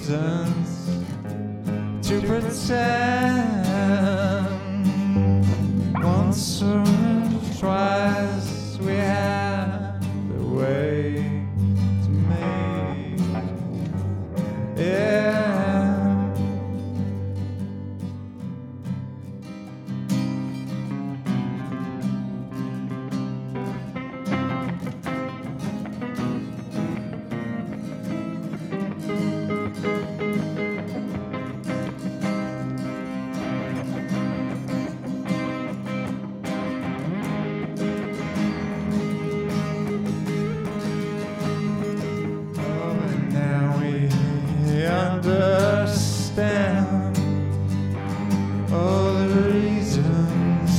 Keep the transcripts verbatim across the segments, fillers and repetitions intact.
reasons to pretend. Once or twice we had the way to make, yeah. Understand all the reasons.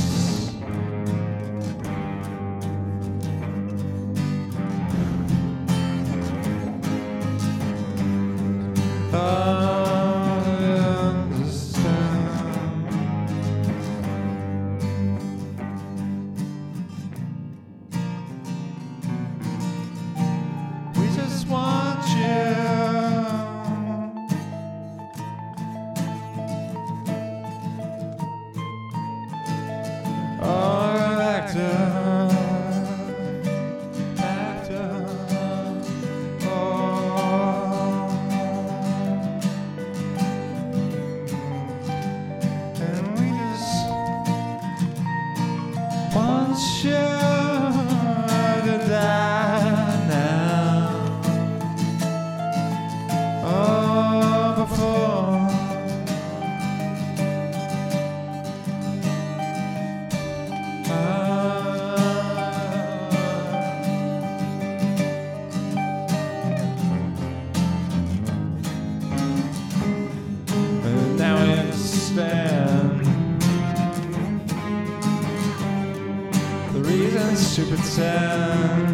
I understand. We just want you. Oh, actor, actor, oh. And we just want you to die now. Oh, before. Now I understand the reasons to pretend.